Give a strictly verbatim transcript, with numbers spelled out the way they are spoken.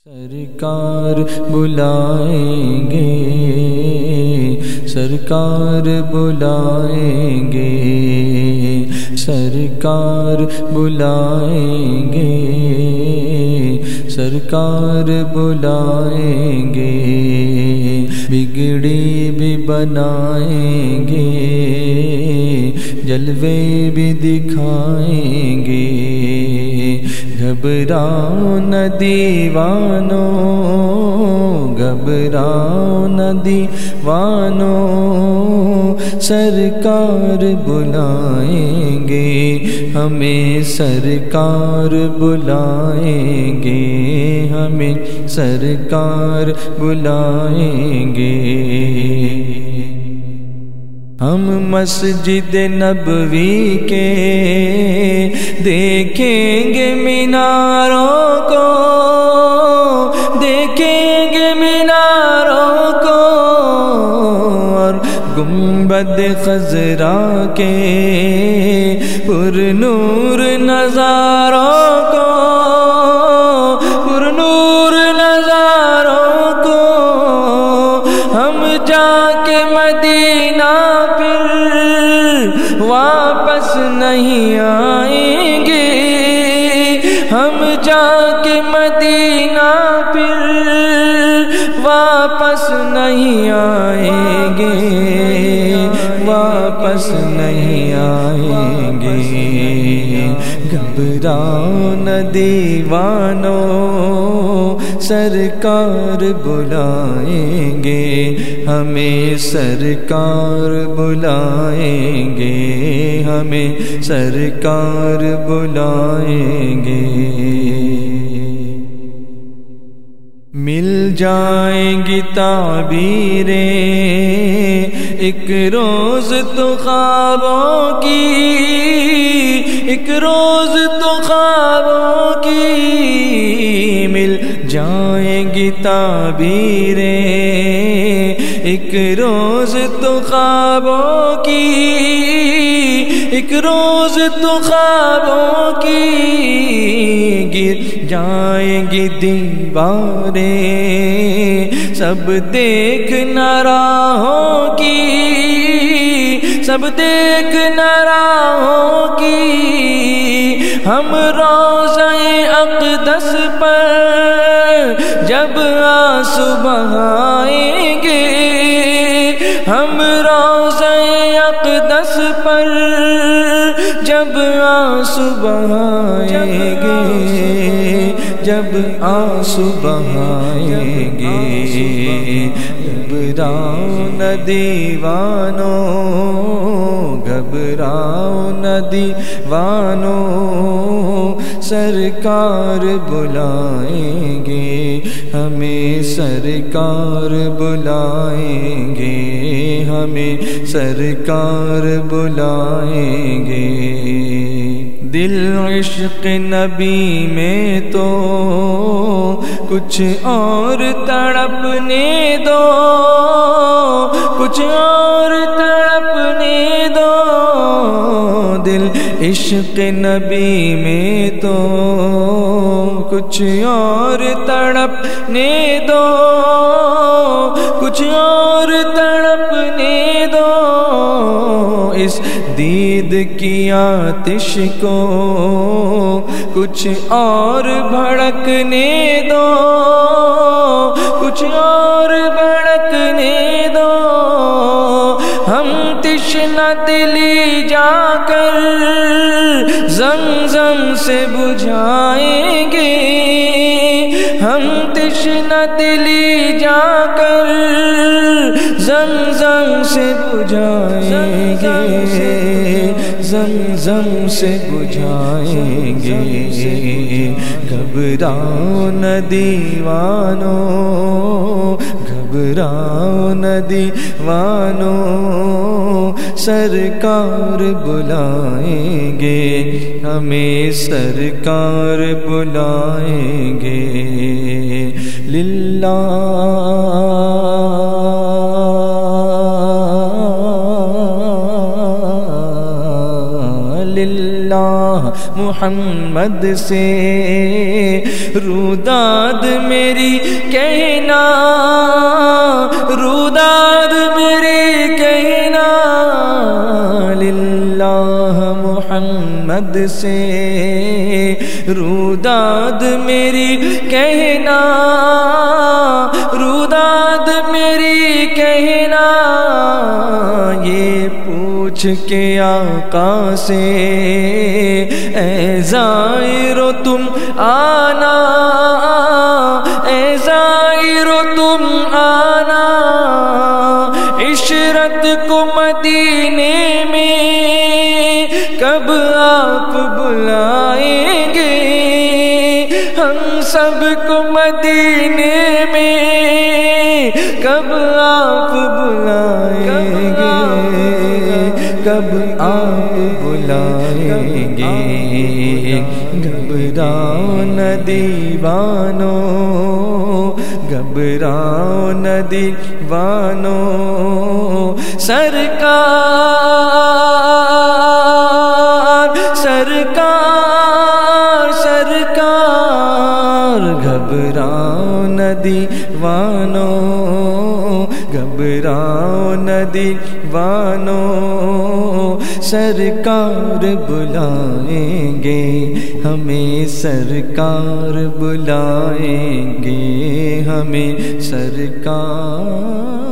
سرکار بلائیں گے، سرکار بلائیں گے، سرکار بلائیں گے، سرکار بلائیں گے، بگڑی بھی بنائیں گے، جلوے بھی دکھائیں گے، گھبراؤ نہ دیوانو، گھبراؤ نہ دیوانو، سرکار بلائیں گے، ہمیں سرکار بلائیں گے، ہمیں سرکار بلائیں گے۔ ہم مسجد نبوی کے دیکھیں گے میناروں کو، دیکھیں گے میناروں کو، اور گنبد خضرا کے پر نور نظاروں کو، پر نور نظاروں کو، ہم جا کے مدینہ واپس نہیں آئیں گے، ہم جا کے مدینہ پھر واپس نہیں آئیں گے، واپس نہیں آئیں گے۔ گھبراؤ نہ دیوانو، سرکار بلائیں گے، ہمیں سرکار بلائیں گے، ہمیں سرکار بلائیں گے۔ مل جائیں گی تعبیریں ایک روز تو خوابوں کی، ایک روز تو خوابوں کی، مل جائیں گی تعبیریں ایک روز تو خوابوں کی، ایک روز تو خوابوں کی، گر جائیں گی دیواریں سب دیکھنا راہوں کی، سب دیکھنا راہوں کی، ہم روضہ اقدس پر جب آنسو بہائیں گے، ہم روضہ اقدس پر جب آنسو بہائیں گے، جب آنسو بہائیں گے۔ گھبراؤ نہ دیوانو، گھبراؤ نہ دیوانو، سرکار بلائیں گے، ہمیں سرکار بلائیں گے، ہمیں سرکار بلائیں گے۔ دل عشق نبی میں تو کچھ اور تڑپنے دو، کچھ اور تڑپنے دو، دل عشق نبی میں تو کچھ اور تڑپنے دو، کچھ اور تڑپنے دو، اس دید کی آتش کو کچھ اور بھڑکنے دو، کچھ اور بھڑکنے دو، ہم تشنہ دلی جا کر زمزم سے بجھائیں گے، ہم تشنہ دلی جا کر زمزم سے بجھائیں گے، زمزم سے بجھائیں گے۔ گھبراؤ نہ دیوانو، گھبراؤ نہ دیوانو، سرکار بلائیں گے، ہمیں سرکار بلائیں گے۔ للہ للہ محمد سے روداد میری کہنا، روداد میری کہنا للہ محمد سے، روداد میری کہنا، روداد میری کہنا، یہ پوچھ کے آقا سے اے زائرو تم آنا، اے زائرو تم آنا، عشرت کو مدینے میں کب آپ بلائیں گے، ہم سب کو مدینے میں کب آپ بلائیں گے، کب آپ بلائیں گے، گھبراؤ نہ دیوانو، گھبراؤ نہ دیوانو، سرکار سرکار سرکار، گھبراؤ نہ دیوانو، گھبراؤ نہ دیوانو، سرکار بلائیں گے، ہمیں سرکار بلائیں گے، ہمیں سرکار